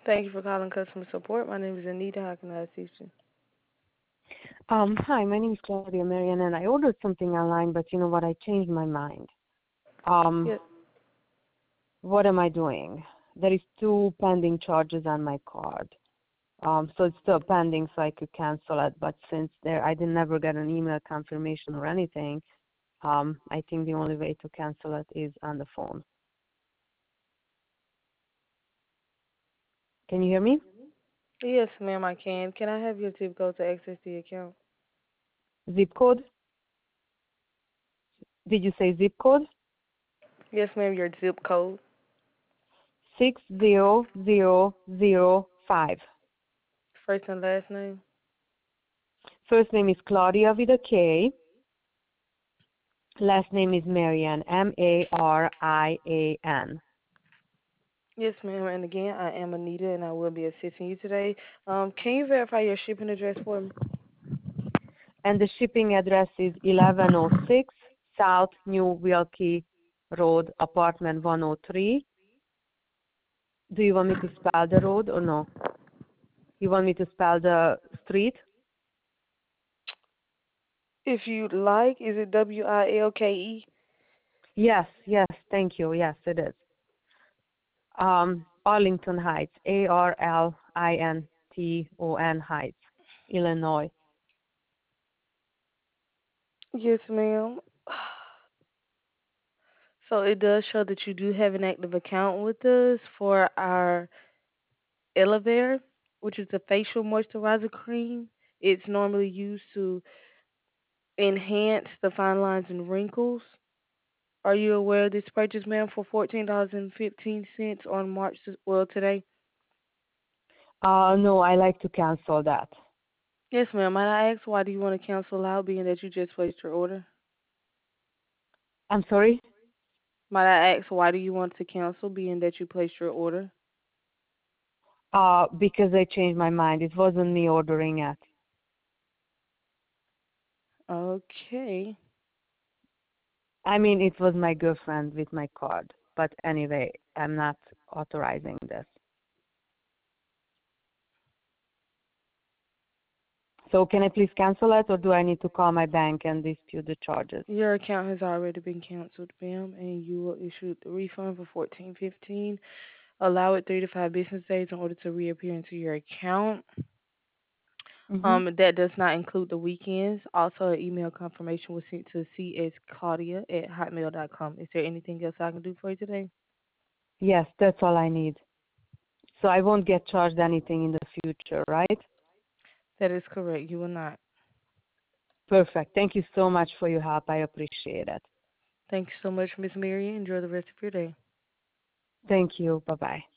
Thank you for calling customer support. My name is Anita. How can I assist you? Hi, my name is Claudia Marian, and I ordered something online, but you know what? I changed my mind. Um, Yes. what am I doing? There is two pending charges on my card. So it's still pending, so I could cancel it. But since I didn't never get an email confirmation or anything, I think the only way to cancel it is on the phone. Can you hear me? Yes, ma'am, I can. Can I have your zip code to access the account? Zip code? Did you say zip code? Yes, ma'am, your zip code. 60005. First and last name. First name is Claudia with a K. Last name is Marian, Marian. Yes, ma'am. And again, I am Anita, and I will be assisting you today. Can you verify your shipping address for me? And the shipping address is 1106 South New Wilkie Road, apartment 103. Do you want me to spell the road or no? You want me to spell the street? If you'd like, is it Wilke? Yes, thank you. Yes, it is. Arlington Heights, Arlinton Heights, Illinois. Yes, ma'am. So it does show that you do have an active account with us for our Elevare, which is a facial moisturizer cream. It's normally used to enhance the fine lines and wrinkles. Are you aware of this purchase, ma'am, for $14.15 on today? No, I like to cancel that. Yes, ma'am. Might I ask why do you want to cancel out, being that you just placed your order? I'm sorry? Might I ask why do you want to cancel, being that you placed your order? Because I changed my mind. It wasn't me ordering it. Okay. I mean, it was my girlfriend with my card. But anyway, I'm not authorizing this. So can I please cancel it, or do I need to call my bank and dispute the charges? Your account has already been canceled, ma'am, and you will issue the refund for 14.15. Allow it 3 to 5 business days in order to reappear into your account. Mm-hmm. That does not include the weekends. Also, an email confirmation was sent to csclaudia@hotmail.com. Is there anything else I can do for you today? Yes, that's all I need. So I won't get charged anything in the future, right? That is correct. You will not. Perfect. Thank you so much for your help. I appreciate it. Thank you so much, Miss Mary. Enjoy the rest of your day. Thank you. Bye-bye.